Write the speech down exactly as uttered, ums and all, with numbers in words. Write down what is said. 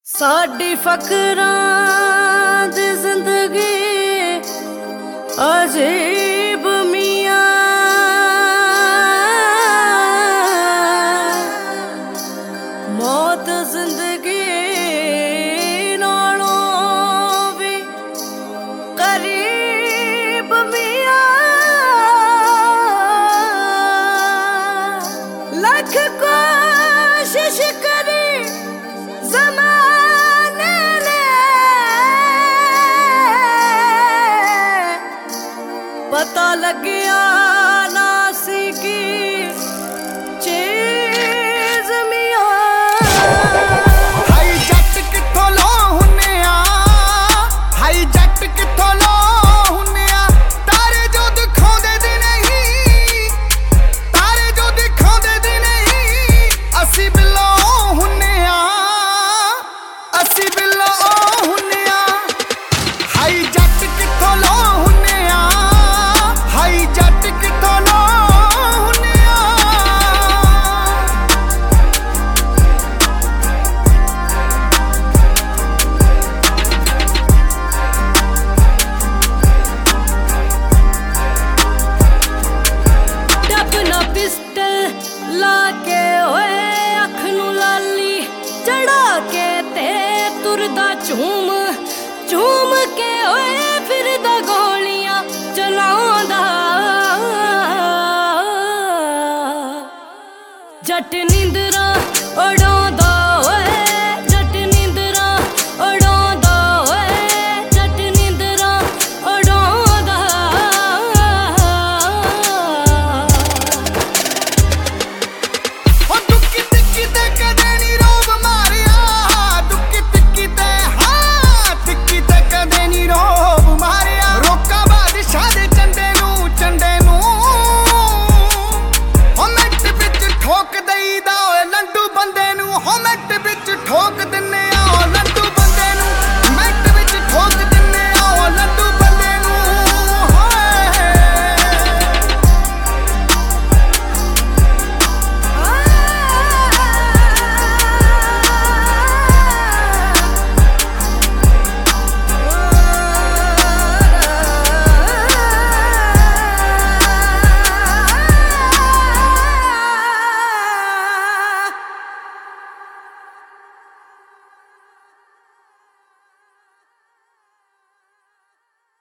साडी फकरां दी जिंदगी अजीब मियां, मौत जिंदगी नालों भी करीब मियां। लख कोशिश करी ज़माने ने, पता लग्या ना सी की चीज़ मियां। हाई जट कित्थों लो हुन्ने आ, हाई जट कित्थों लो हुन्ने आ। तारे जो दिखाउंदे दी नहीं, तारे जो दिखाउंदे दी नहीं, असी बिल्लो हुन्ने आ, असी बिल्लो हुन्ने आ। हाई जट कित्थों लो हुन्ने आ, हाई जट कित्थों लो हुन्ने आ। अपना पिस्टल लाके ओए अख नू लाली चढ़ा के ते तुरदा झूम झूम के